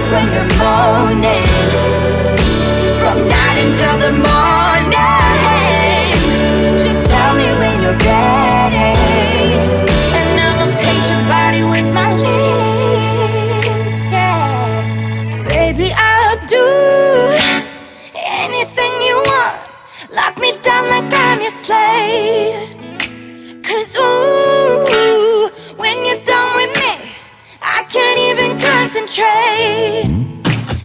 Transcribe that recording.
when you're moaning, from night until the morning.